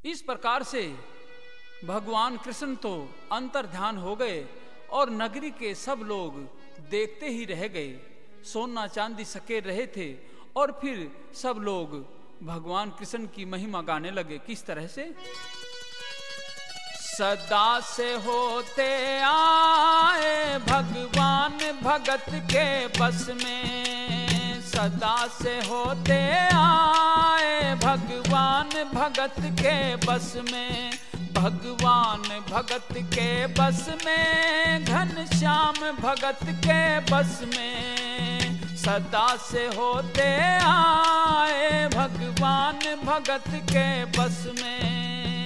इस प्रकार से भगवान कृष्ण तो अंतर्ध्यान हो गए और नगरी के सब लोग देखते ही रह गए। सोना चांदी सकेर रहे थे और फिर सब लोग भगवान कृष्ण की महिमा गाने लगे। किस तरह से? सदा से होते आए भगवान भगत के बस में, सदा से होते आए भगवान भगत के बस में, भगवान भगत के बस में, घनश्याम भगत के बस में, सदा से होते आए भगवान भगत के बस में।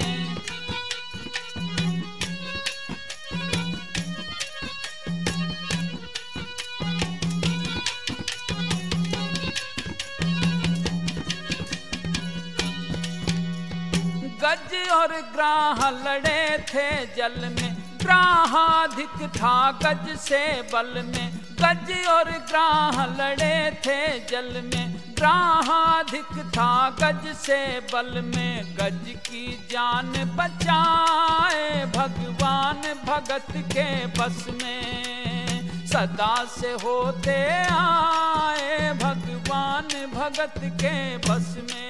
गज और ग्राह लड़े थे जल में, ग्राहाधिक था गज से बल में, गज और ग्राह लड़े थे जल में, ग्राहाधिक था गज से बल में, गज की जान बचाए भगवान भगत के बस में, सदा से होते आए भगवान भगत के बस में।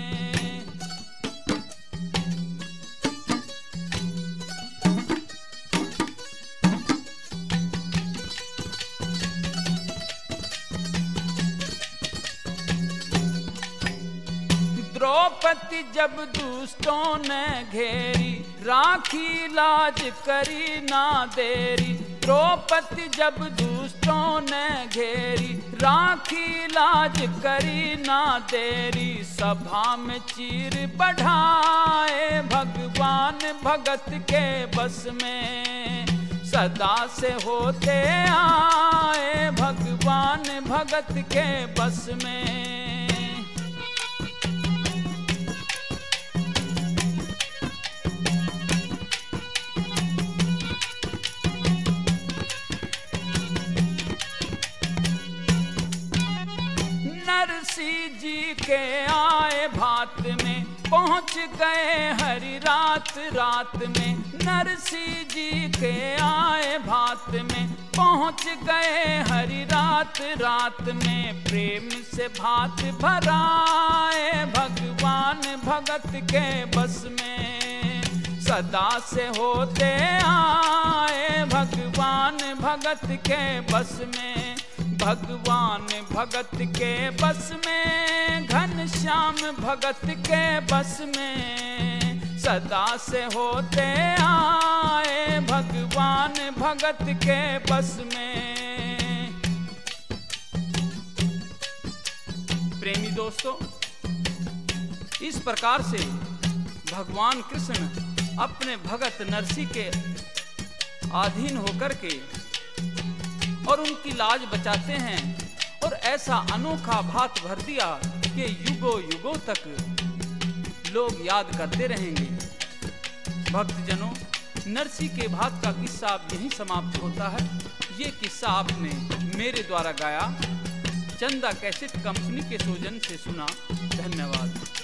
द्रौपदी जब दुष्टों ने घेरी, राखी लाज करी ना देरी, द्रौपदी जब दुष्टों ने घेरी, राखी लाज करी ना देरी, सभा में चीर बढ़ाए भगवान भगत के बस में, सदा से होते आए भगवान भगत के बस में। नरसी जी के आए भात में, पहुंच गए हरि रात रात में, नरसी जी के आए भात में, पहुंच गए हरि रात रात में, प्रेम से भात भराए भगवान भगत के बस में, सदा से होते आए भगवान भगत के बस में, भगवान भगत के बस में, घनश्याम भगत के बस में, सदा से होते आए भगवान भगत के बस में। प्रेमी दोस्तों, इस प्रकार से भगवान कृष्ण अपने भगत नरसी के अधीन होकर के और उनकी लाज बचाते हैं और ऐसा अनोखा भात भर दिया कि युगों युगों तक लोग याद करते रहेंगे। भक्तजनों, नरसी के भात का किस्सा अब यहीं समाप्त होता है। ये किस्सा आपने मेरे द्वारा गाया, चंदा कैसेट कंपनी के सौजन्य से सुना। धन्यवाद।